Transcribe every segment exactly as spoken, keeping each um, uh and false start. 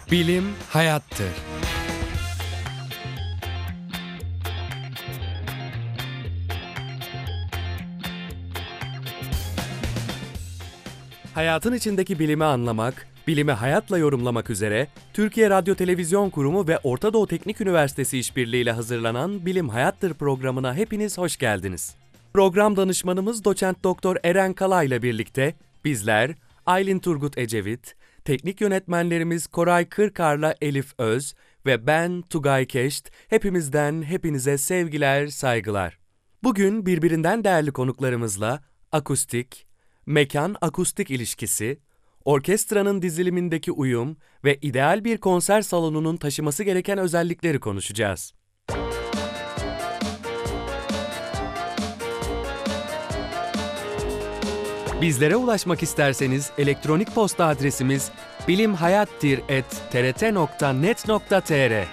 Bilim hayattır. Hayatın içindeki bilimi anlamak, bilimi hayatla yorumlamak üzere Türkiye Radyo Televizyon Kurumu ve Orta Doğu Teknik Üniversitesi işbirliğiyle hazırlanan Bilim Hayattır programına hepiniz hoş geldiniz. Program danışmanımız Doçent Doktor Eren Kala ile birlikte bizler Aylin Turgut Ecevit, teknik yönetmenlerimiz Koray Kırkar'la Elif Öz ve ben Tugay Keşt, hepimizden hepinize sevgiler, saygılar. Bugün birbirinden değerli konuklarımızla akustik, mekan-akustik ilişkisi, orkestranın dizilimindeki uyum ve ideal bir konser salonunun taşıması gereken özellikleri konuşacağız. Bizlere ulaşmak isterseniz elektronik posta adresimiz bilimhayattir at t r t nokta net nokta t r.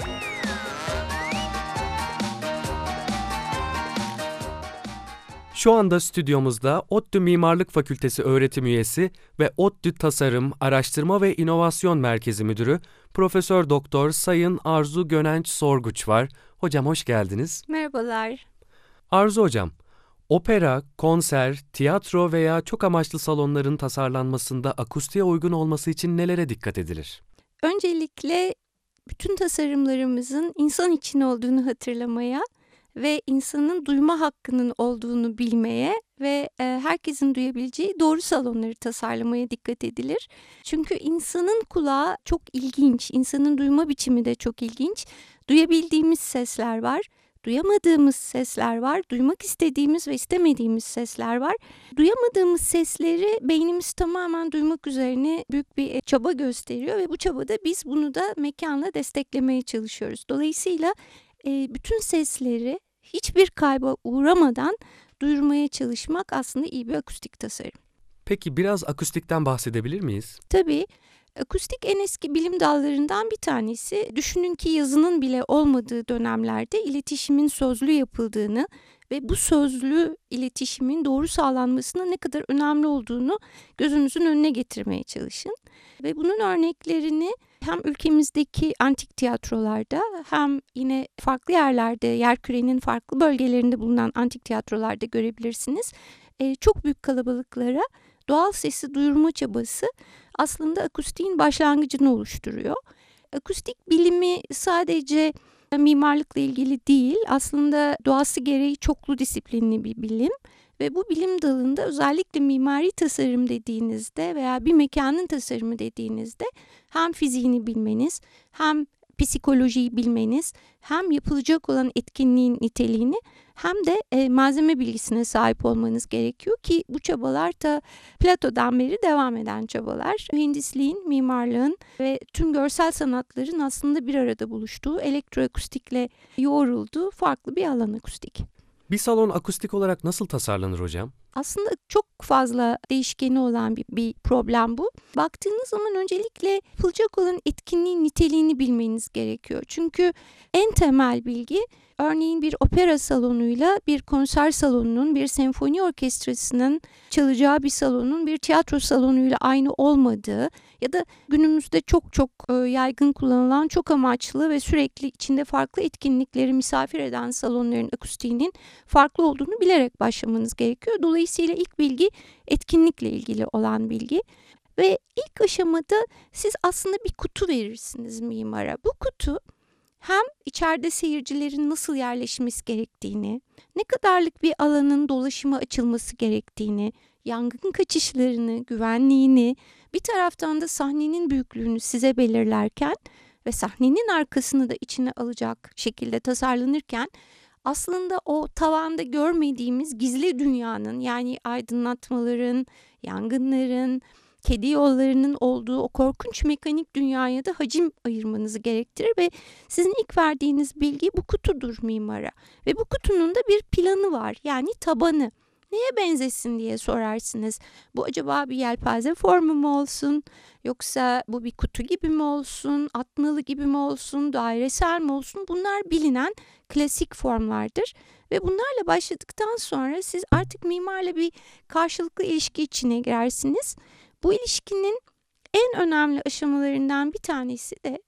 Şu anda stüdyomuzda ODTÜ Mimarlık Fakültesi öğretim üyesi ve ODTÜ Tasarım, Araştırma ve İnovasyon Merkezi Müdürü Profesör Doktor Sayın Arzu Gönenç Sorguç var. Hocam hoş geldiniz. Merhabalar. Arzu hocam, opera, konser, tiyatro veya çok amaçlı salonların tasarlanmasında akustiğe uygun olması için nelere dikkat edilir? Öncelikle bütün tasarımlarımızın insan için olduğunu hatırlamaya ve insanın duyma hakkının olduğunu bilmeye ve e, herkesin duyabileceği doğru salonları tasarlamaya dikkat edilir. Çünkü insanın kulağı çok ilginç, insanın duyma biçimi de çok ilginç. Duyabildiğimiz sesler var. Duyamadığımız sesler var, duymak istediğimiz ve istemediğimiz sesler var. Duyamadığımız sesleri beynimiz tamamen duymak üzerine büyük bir çaba gösteriyor ve bu çabada biz bunu da mekanla desteklemeye çalışıyoruz. Dolayısıyla e, bütün sesleri hiçbir kayba uğramadan duyurmaya çalışmak aslında iyi bir akustik tasarım. Peki biraz akustikten bahsedebilir miyiz? Tabii. Akustik en eski bilim dallarından bir tanesi. Düşünün ki yazının bile olmadığı dönemlerde iletişimin sözlü yapıldığını ve bu sözlü iletişimin doğru sağlanmasının ne kadar önemli olduğunu gözünüzün önüne getirmeye çalışın. Ve bunun örneklerini hem ülkemizdeki antik tiyatrolarda hem yine farklı yerlerde, yerkürenin farklı bölgelerinde bulunan antik tiyatrolarda görebilirsiniz. Ee, çok büyük kalabalıklara doğal sesi duyurma çabası aslında akustiğin başlangıcını oluşturuyor. Akustik bilimi sadece mimarlıkla ilgili değil, aslında doğası gereği çoklu disiplinli bir bilim ve bu bilim dalında özellikle mimari tasarım dediğinizde veya bir mekanın tasarımı dediğinizde hem fiziğini bilmeniz, hem psikolojiyi bilmeniz, hem yapılacak olan etkinliğin niteliğini hem de e, malzeme bilgisine sahip olmanız gerekiyor ki bu çabalar da Plato'dan beri devam eden çabalar. Mühendisliğin, mimarlığın ve tüm görsel sanatların aslında bir arada buluştuğu, elektroakustikle yoğrulduğu farklı bir alan akustik. Bir salon akustik olarak nasıl tasarlanır hocam? Aslında çok fazla değişkeni olan bir, bir problem bu. Baktığınız zaman öncelikle yapılacak olan etkinliğin niteliğini bilmeniz gerekiyor. Çünkü en temel bilgi örneğin bir opera salonuyla bir konser salonunun, bir senfoni orkestrasının çalacağı bir salonun bir tiyatro salonuyla aynı olmadığı ya da günümüzde çok çok yaygın kullanılan çok amaçlı ve sürekli içinde farklı etkinlikleri misafir eden salonların akustiğinin farklı olduğunu bilerek başlamanız gerekiyor. Dolayısıyla ilk bilgi etkinlikle ilgili olan bilgi ve ilk aşamada siz aslında bir kutu verirsiniz mimara. Bu kutu hem içeride seyircilerin nasıl yerleşmesi gerektiğini, ne kadarlık bir alanın dolaşıma açılması gerektiğini, yangın kaçışlarını, güvenliğini, bir taraftan da sahnenin büyüklüğünü size belirlerken ve sahnenin arkasını da içine alacak şekilde tasarlanırken aslında o tavanda görmediğimiz gizli dünyanın, yani aydınlatmaların, yangınların, kedi yollarının olduğu o korkunç mekanik dünyaya da hacim ayırmanızı gerektirir ve sizin ilk verdiğiniz bilgi bu kutudur mimara. Ve bu kutunun da bir planı var, yani tabanı. Neye benzesin diye sorarsınız. Bu acaba bir yelpaze formu mu olsun, yoksa bu bir kutu gibi mi olsun, atnalı gibi mi olsun, dairesel mi olsun? Bunlar bilinen klasik formlardır. Ve bunlarla başladıktan sonra siz artık mimarla bir karşılıklı ilişki içine girersiniz. Bu ilişkinin en önemli aşamalarından bir tanesi de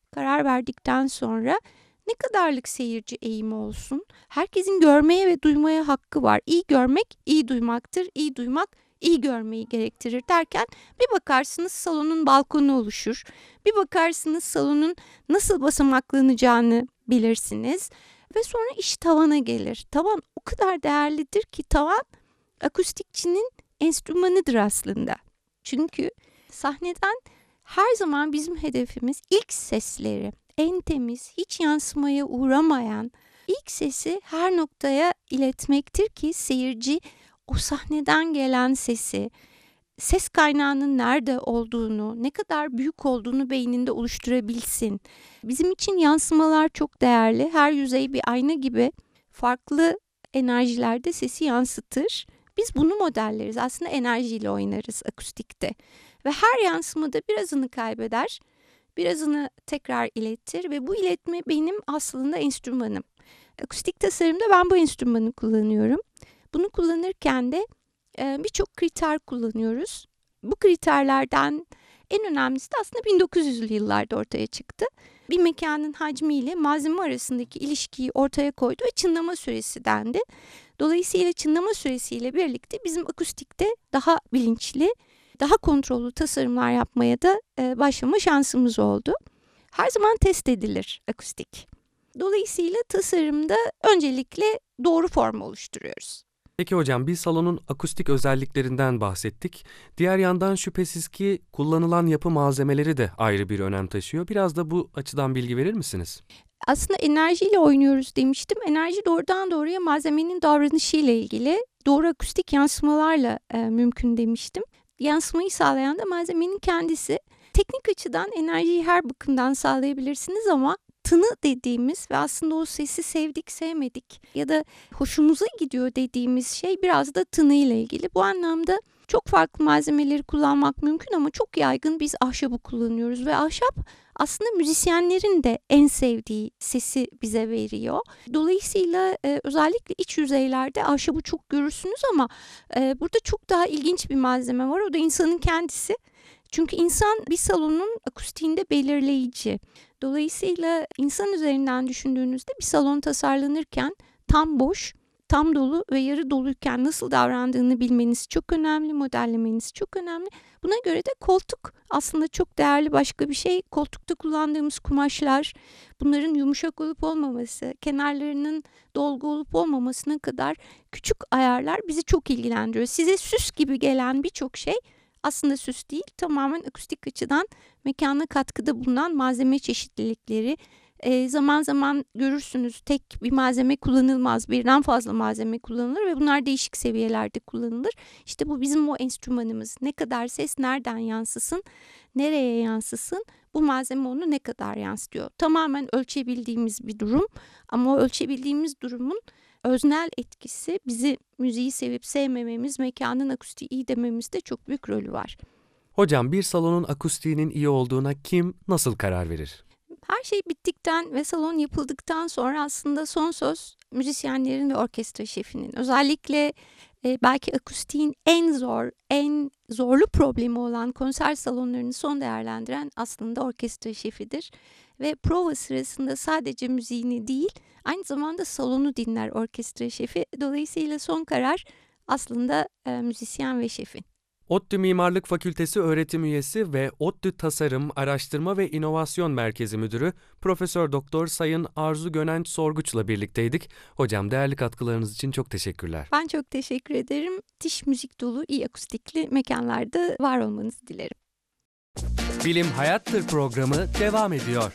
karar verdikten sonra ne kadarlık seyirci eğimi olsun? Herkesin görmeye ve duymaya hakkı var. İyi görmek iyi duymaktır. İyi duymak iyi görmeyi gerektirir derken bir bakarsınız salonun balkonu oluşur. Bir bakarsınız salonun nasıl basamaklanacağını bilirsiniz. Ve sonra iş tavana gelir. Tavan o kadar değerlidir ki tavan akustikçinin enstrümanıdır aslında. Çünkü sahneden her zaman bizim hedefimiz ilk sesleri, en temiz, hiç yansımaya uğramayan ilk sesi her noktaya iletmektir ki seyirci o sahneden gelen sesi, ses kaynağının nerede olduğunu, ne kadar büyük olduğunu beyninde oluşturabilsin. Bizim için yansımalar çok değerli. Her yüzey bir ayna gibi farklı enerjilerde sesi yansıtır. Biz bunu modelleriz. Aslında enerjiyle oynarız akustikte. Ve her yansımada birazını kaybeder, birazını tekrar iletir ve bu iletme benim aslında enstrümanım. Akustik tasarımda ben bu enstrümanı kullanıyorum. Bunu kullanırken de e, birçok kriter kullanıyoruz. Bu kriterlerden en önemlisi de aslında bin dokuz yüzlü yıllarda ortaya çıktı. Bir mekanın hacmiyle malzeme arasındaki ilişkiyi ortaya koydu ve çınlama süresi dendi. Dolayısıyla çınlama süresiyle birlikte bizim akustikte daha bilinçli, daha kontrollü tasarımlar yapmaya da e, başlama şansımız oldu. Her zaman test edilir akustik. Dolayısıyla tasarımda öncelikle doğru formu oluşturuyoruz. Peki hocam, bir salonun akustik özelliklerinden bahsettik. Diğer yandan şüphesiz ki kullanılan yapı malzemeleri de ayrı bir önem taşıyor. Biraz da bu açıdan bilgi verir misiniz? Aslında enerjiyle oynuyoruz demiştim. Enerji doğrudan doğruya malzemenin davranışıyla ilgili, doğru akustik yansımalarla e, mümkün demiştim. Yansımayı sağlayan da malzemenin kendisi. Teknik açıdan enerjiyi her bakımdan sağlayabilirsiniz ama tını dediğimiz ve aslında o sesi sevdik sevmedik ya da hoşumuza gidiyor dediğimiz şey biraz da tını ile ilgili. Bu anlamda çok farklı malzemeleri kullanmak mümkün ama çok yaygın biz ahşabı kullanıyoruz ve ahşap aslında müzisyenlerin de en sevdiği sesi bize veriyor. Dolayısıyla e, özellikle iç yüzeylerde ahşabı çok görürsünüz ama e, burada çok daha ilginç bir malzeme var. O da insanın kendisi. Çünkü insan bir salonun akustiğinde belirleyici. Dolayısıyla insan üzerinden düşündüğünüzde bir salon tasarlanırken tam boş, tam dolu ve yarı doluyken nasıl davrandığını bilmeniz çok önemli, modellemeniz çok önemli. Buna göre de koltuk aslında çok değerli başka bir şey. Koltukta kullandığımız kumaşlar, bunların yumuşak olup olmaması, kenarlarının dolgu olup olmamasına kadar küçük ayarlar bizi çok ilgilendiriyor. Size süs gibi gelen birçok şey aslında süs değil, tamamen akustik açıdan mekana katkıda bulunan malzeme çeşitlilikleri. E, zaman zaman görürsünüz tek bir malzeme kullanılmaz, birden fazla malzeme kullanılır ve bunlar değişik seviyelerde kullanılır. İşte bu bizim o enstrümanımız. Ne kadar ses nereden yansısın, nereye yansısın, bu malzeme onu ne kadar yansıtıyor. Tamamen ölçebildiğimiz bir durum ama o ölçebildiğimiz durumun öznel etkisi bizi müziği sevip sevmememiz, mekanın akustiği iyi dememizde çok büyük rolü var. Hocam, bir salonun akustiğinin iyi olduğuna kim nasıl karar verir? Her şey bittikten ve salon yapıldıktan sonra aslında son söz müzisyenlerin ve orkestra şefinin. Özellikle e, belki akustiğin en zor, en zorlu problemi olan konser salonlarını son değerlendiren aslında orkestra şefidir. Ve prova sırasında sadece müziğini değil, aynı zamanda salonu dinler orkestra şefi. Dolayısıyla son karar aslında e, müzisyen ve şefin. ODTÜ Mimarlık Fakültesi öğretim üyesi ve ODTÜ Tasarım, Araştırma ve İnovasyon Merkezi Müdürü Profesör Doktor Sayın Arzu Gönenç Sorguç'la birlikteydik. Hocam, değerli katkılarınız için çok teşekkürler. Ben çok teşekkür ederim. Müthiş müzik dolu, iyi akustikli mekanlarda var olmanızı dilerim. Bilim Hayattır programı devam ediyor.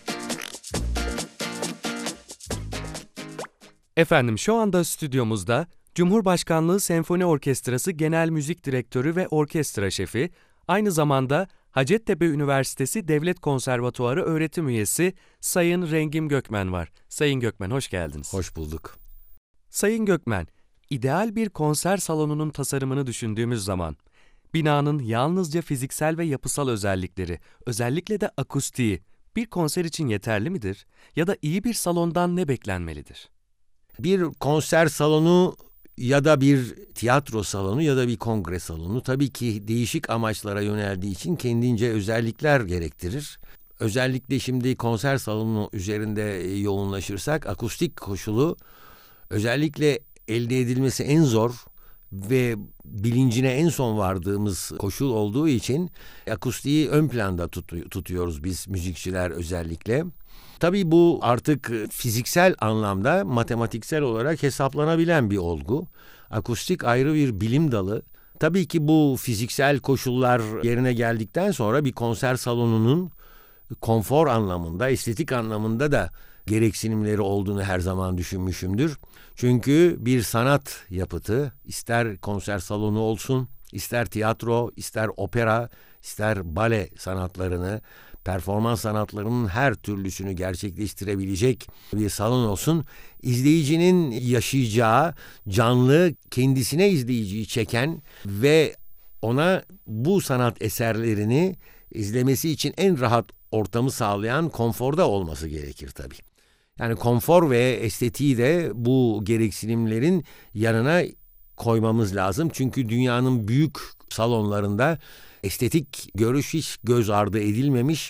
Efendim, şu anda stüdyomuzda Cumhurbaşkanlığı Senfoni Orkestrası Genel Müzik Direktörü ve Orkestra Şefi, aynı zamanda Hacettepe Üniversitesi Devlet Konservatuarı öğretim üyesi Sayın Rengim Gökmen var. Sayın Gökmen, hoş geldiniz. Hoş bulduk. Sayın Gökmen, ideal bir konser salonunun tasarımını düşündüğümüz zaman, binanın yalnızca fiziksel ve yapısal özellikleri, özellikle de akustiği, bir konser için yeterli midir? Ya da iyi bir salondan ne beklenmelidir? Bir konser salonu ya da bir tiyatro salonu ya da bir kongre salonu tabii ki değişik amaçlara yöneldiği için kendince özellikler gerektirir. özellikle şimdi konser salonu üzerinde yoğunlaşırsak akustik koşulu özellikle elde edilmesi en zor ve bilincine en son vardığımız koşul olduğu için akustiği ön planda tut- tutuyoruz biz müzikçiler özellikle. Tabii bu artık fiziksel anlamda matematiksel olarak hesaplanabilen bir olgu. Akustik ayrı bir bilim dalı. Tabii ki bu fiziksel koşullar yerine geldikten sonra bir konser salonunun konfor anlamında, estetik anlamında da gereksinimleri olduğunu her zaman düşünmüşümdür. Çünkü bir sanat yapıtı, ister konser salonu olsun, ister tiyatro, ister opera, ister bale sanatlarını, performans sanatlarının her türlüsünü gerçekleştirebilecek bir salon olsun. İzleyicinin yaşayacağı, canlı, kendisine izleyiciyi çeken ve ona bu sanat eserlerini izlemesi için en rahat ortamı sağlayan konforda olması gerekir tabii. Yani konfor ve estetiği de bu gereksinimlerin yanına koymamız lazım. Çünkü dünyanın büyük salonlarında estetik görüş hiç göz ardı edilmemiş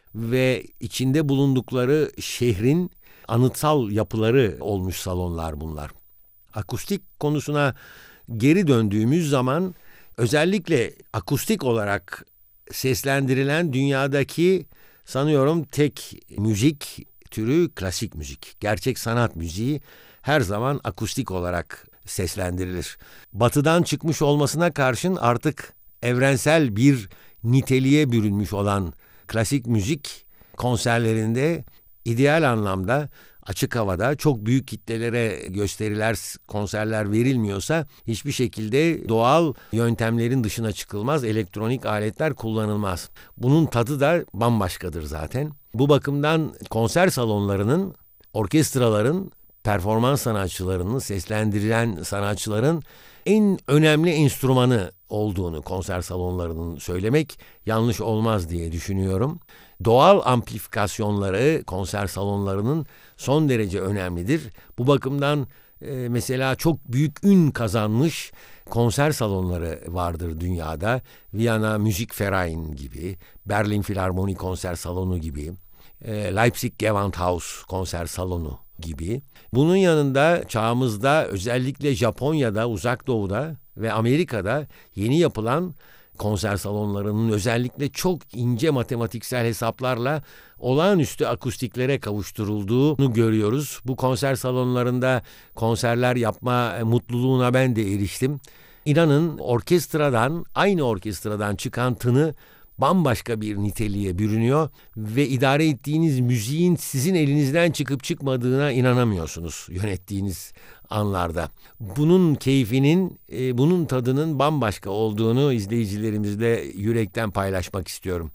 ve içinde bulundukları şehrin anıtsal yapıları olmuş salonlar bunlar. Akustik konusuna geri döndüğümüz zaman özellikle akustik olarak seslendirilen dünyadaki sanıyorum tek müzik türü klasik müzik. Gerçek sanat müziği her zaman akustik olarak seslendirilir. Batıdan çıkmış olmasına karşın artık evrensel bir niteliğe bürünmüş olan klasik müzik konserlerinde ideal anlamda açık havada çok büyük kitlelere gösteriler, konserler verilmiyorsa hiçbir şekilde doğal yöntemlerin dışına çıkılmaz, elektronik aletler kullanılmaz. Bunun tadı da bambaşkadır zaten. Bu bakımdan konser salonlarının, orkestraların, performans sanatçılarının, seslendirilen sanatçıların en önemli enstrümanı olduğunu konser salonlarının söylemek yanlış olmaz diye düşünüyorum. Doğal amplifikasyonları konser salonlarının son derece önemlidir. Bu bakımdan e, mesela çok büyük ün kazanmış konser salonları vardır dünyada. Viyana Musikverein gibi, Berlin Philharmonie konser salonu gibi, e, Leipzig Gewandhaus konser salonu gibi. Bunun yanında çağımızda özellikle Japonya'da, Uzak Doğu'da ve Amerika'da yeni yapılan konser salonlarının özellikle çok ince matematiksel hesaplarla olağanüstü akustiklere kavuşturulduğunu görüyoruz. Bu konser salonlarında konserler yapma mutluluğuna ben de eriştim. İnanın orkestradan, aynı orkestradan çıkan tını bambaşka bir niteliğe bürünüyor ve idare ettiğiniz müziğin sizin elinizden çıkıp çıkmadığına inanamıyorsunuz yönettiğiniz anlarda. Bunun keyfinin, e, bunun tadının bambaşka olduğunu izleyicilerimizle yürekten paylaşmak istiyorum.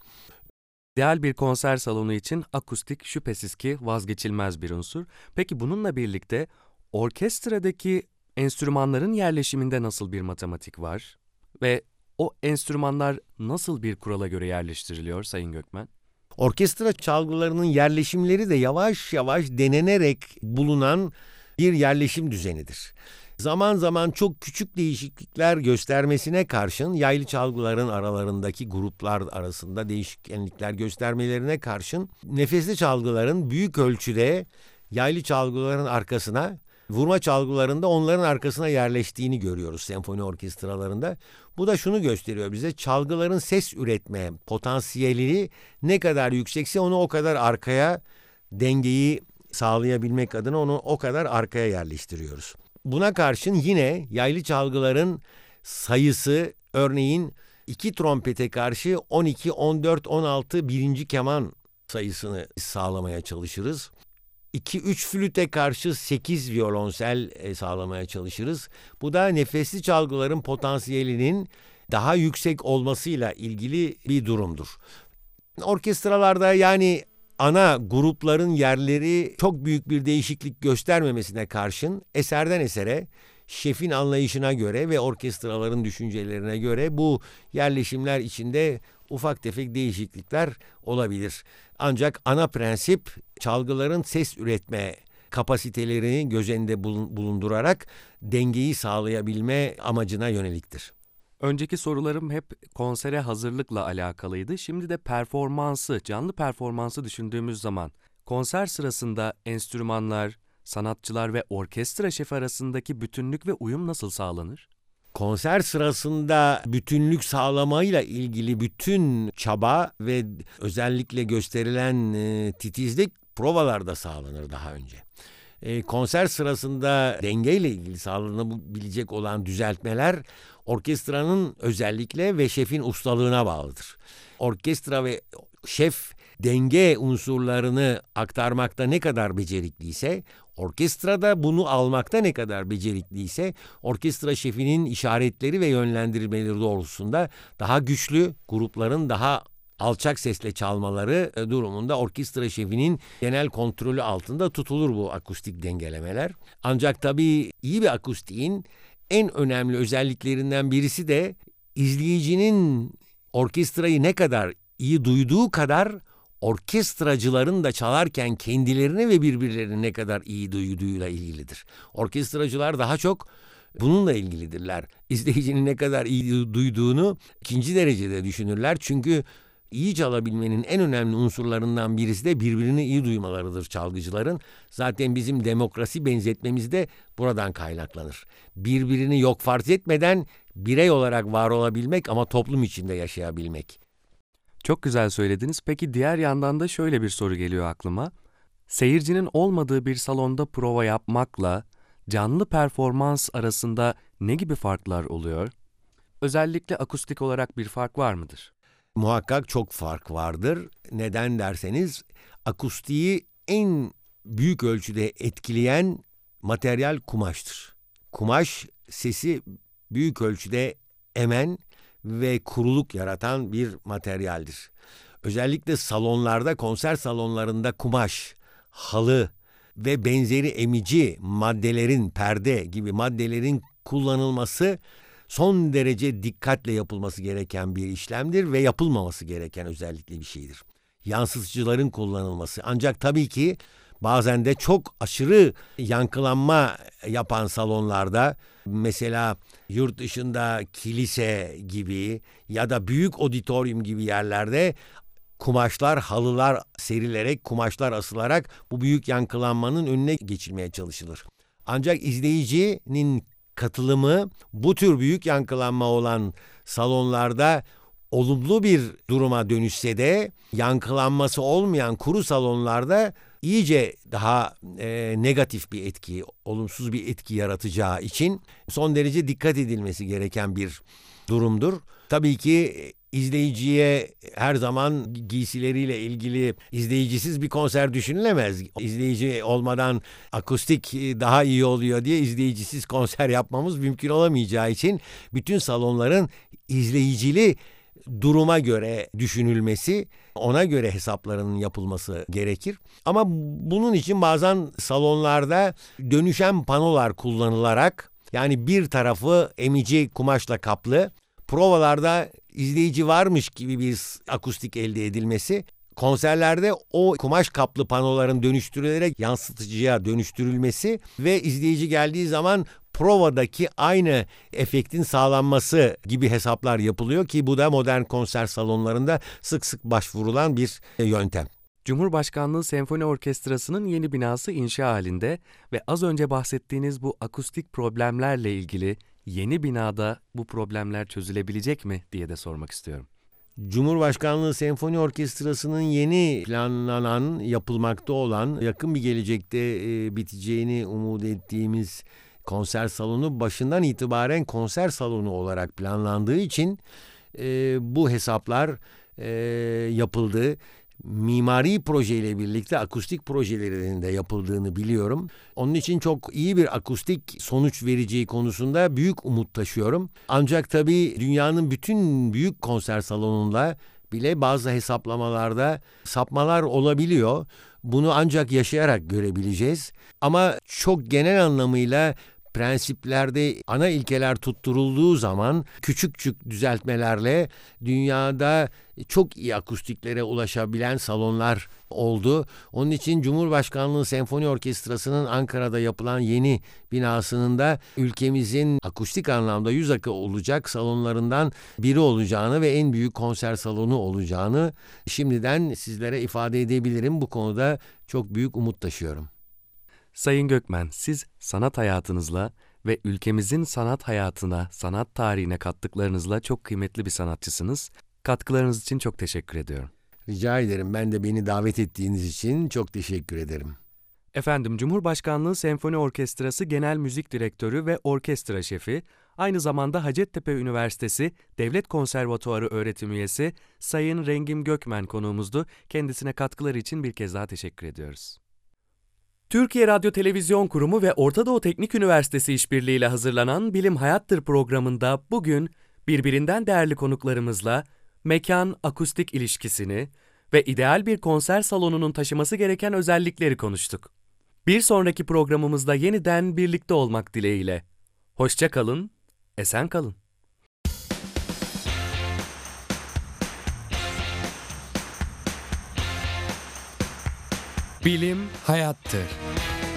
İdeal bir konser salonu için akustik şüphesiz ki vazgeçilmez bir unsur. Peki bununla birlikte orkestradaki enstrümanların yerleşiminde nasıl bir matematik var? Ve o enstrümanlar nasıl bir kurala göre yerleştiriliyor Sayın Gökmen? Orkestra çalgılarının yerleşimleri de yavaş yavaş denenerek bulunan bir yerleşim düzenidir. Zaman zaman çok küçük değişiklikler göstermesine karşın yaylı çalgıların aralarındaki gruplar arasında değişkenlikler göstermelerine karşın nefesli çalgıların büyük ölçüde yaylı çalgıların arkasına, vurma çalgılarında onların arkasına yerleştiğini görüyoruz senfoni orkestralarında. Bu da şunu gösteriyor bize: çalgıların ses üretme potansiyeli ne kadar yüksekse onu o kadar arkaya, dengeyi sağlayabilmek adına onu o kadar arkaya yerleştiriyoruz. Buna karşın yine yaylı çalgıların sayısı, örneğin iki trompete karşı on iki, on dört, on altı birinci keman sayısını sağlamaya çalışırız. iki üç flüte karşı sekiz violonsel sağlamaya çalışırız. Bu da nefesli çalgıların potansiyelinin daha yüksek olmasıyla ilgili bir durumdur. Orkestralarda yani ana grupların yerleri çok büyük bir değişiklik göstermemesine karşın eserden esere, şefin anlayışına göre ve orkestraların düşüncelerine göre bu yerleşimler içinde ufak tefek değişiklikler olabilir. Ancak ana prensip çalgıların ses üretme kapasitelerini göz önünde bulundurarak dengeyi sağlayabilme amacına yöneliktir. Önceki sorularım hep konsere hazırlıkla alakalıydı. Şimdi de performansı, canlı performansı düşündüğümüz zaman konser sırasında enstrümanlar, sanatçılar ve orkestra şefi arasındaki bütünlük ve uyum nasıl sağlanır? Konser sırasında bütünlük sağlamayla ilgili bütün çaba ve özellikle gösterilen e, titizlik provalarda sağlanır daha önce. E, konser sırasında dengeyle ilgili sağlanabilecek olan düzeltmeler orkestranın özellikle ve şefin ustalığına bağlıdır. Orkestra ve şef denge unsurlarını aktarmakta ne kadar becerikliyse, orkestrada bunu almakta ne kadar becerikliyse, orkestra şefinin işaretleri ve yönlendirmeleri doğrultusunda daha güçlü grupların daha alçak sesle çalmaları durumunda orkestra şefinin genel kontrolü altında tutulur bu akustik dengelemeler. Ancak tabii iyi bir akustiğin en önemli özelliklerinden birisi de izleyicinin orkestrayı ne kadar iyi duyduğu kadar orkestracıların da çalarken kendilerini ve birbirlerini ne kadar iyi duyduğuyla ilgilidir. Orkestracılar daha çok bununla ilgilidirler. İzleyicinin ne kadar iyi duyduğunu ikinci derecede düşünürler. Çünkü iyi çalabilmenin en önemli unsurlarından birisi de birbirini iyi duymalarıdır çalgıcıların. Zaten bizim demokrasi benzetmemiz de buradan kaynaklanır. Birbirini yok farz etmeden birey olarak var olabilmek ama toplum içinde yaşayabilmek. Çok güzel söylediniz. Peki diğer yandan da şöyle bir soru geliyor aklıma. Seyircinin olmadığı bir salonda prova yapmakla canlı performans arasında ne gibi farklar oluyor? Özellikle akustik olarak bir fark var mıdır? Muhakkak çok fark vardır. Neden derseniz akustiği en büyük ölçüde etkileyen materyal kumaştır. Kumaş sesi büyük ölçüde emen ve kuruluk yaratan bir materyaldir. Özellikle salonlarda, konser salonlarında kumaş, halı ve benzeri emici maddelerin, perde gibi maddelerin kullanılması son derece dikkatle yapılması gereken bir işlemdir ve yapılmaması gereken özellikle bir şeydir. Yansıtıcıların kullanılması. Ancak tabii ki bazen de çok aşırı yankılanma yapan salonlarda, mesela yurt dışında kilise gibi ya da büyük auditorium gibi yerlerde kumaşlar, halılar serilerek, kumaşlar asılarak bu büyük yankılanmanın önüne geçilmeye çalışılır. Ancak izleyicinin katılımı bu tür büyük yankılanma olan salonlarda olumlu bir duruma dönüşse de yankılanması olmayan kuru salonlarda iyice daha e, negatif bir etki, olumsuz bir etki yaratacağı için son derece dikkat edilmesi gereken bir durumdur. Tabii ki izleyiciye her zaman giysileriyle ilgili izleyicisiz bir konser düşünülemez. İzleyici olmadan akustik daha iyi oluyor diye izleyicisiz konser yapmamız mümkün olamayacağı için bütün salonların izleyicili duruma göre düşünülmesi, ona göre hesaplarının yapılması gerekir. Ama bunun için bazen salonlarda dönüşen panolar kullanılarak, yani bir tarafı emici kumaşla kaplı, provalarda izleyici varmış gibi bir akustik elde edilmesi, konserlerde o kumaş kaplı panoların dönüştürülerek yansıtıcıya dönüştürülmesi ve izleyici geldiği zaman provadaki aynı efektin sağlanması gibi hesaplar yapılıyor ki bu da modern konser salonlarında sık sık başvurulan bir yöntem. Cumhurbaşkanlığı Senfoni Orkestrası'nın yeni binası inşa halinde ve az önce bahsettiğiniz bu akustik problemlerle ilgili yeni binada bu problemler çözülebilecek mi diye de sormak istiyorum. Cumhurbaşkanlığı Senfoni Orkestrası'nın yeni planlanan, yapılmakta olan, yakın bir gelecekte e, biteceğini umut ettiğimiz konser salonu başından itibaren konser salonu olarak planlandığı için e, bu hesaplar e, yapıldı. Mimari projeyle birlikte akustik projelerinin de yapıldığını biliyorum. Onun için çok iyi bir akustik sonuç vereceği konusunda büyük umut taşıyorum. Ancak tabii dünyanın bütün büyük konser salonunda bile bazı hesaplamalarda sapmalar olabiliyor. Bunu ancak yaşayarak görebileceğiz. Ama çok genel anlamıyla prensiplerde ana ilkeler tutturulduğu zaman küçük küçük düzeltmelerle dünyada çok iyi akustiklere ulaşabilen salonlar oldu. Onun için Cumhurbaşkanlığı Senfoni Orkestrası'nın Ankara'da yapılan yeni binasının da ülkemizin akustik anlamda yüz akı olacak salonlarından biri olacağını ve en büyük konser salonu olacağını şimdiden sizlere ifade edebilirim. Bu konuda çok büyük umut taşıyorum. Sayın Gökmen, siz sanat hayatınızla ve ülkemizin sanat hayatına, sanat tarihine kattıklarınızla çok kıymetli bir sanatçısınız. Katkılarınız için çok teşekkür ediyorum. Rica ederim. Ben de beni davet ettiğiniz için çok teşekkür ederim. Efendim, Cumhurbaşkanlığı Senfoni Orkestrası Genel Müzik Direktörü ve Orkestra Şefi, aynı zamanda Hacettepe Üniversitesi Devlet Konservatuarı öğretim üyesi Sayın Rengim Gökmen konuğumuzdu. Kendisine katkıları için bir kez daha teşekkür ediyoruz. Türkiye Radyo Televizyon Kurumu ve Orta Doğu Teknik Üniversitesi işbirliğiyle hazırlanan Bilim Hayattır programında bugün birbirinden değerli konuklarımızla mekan-akustik ilişkisini ve ideal bir konser salonunun taşıması gereken özellikleri konuştuk. Bir sonraki programımızda yeniden birlikte olmak dileğiyle. Hoşça kalın, esen kalın. Bilim Hayattır.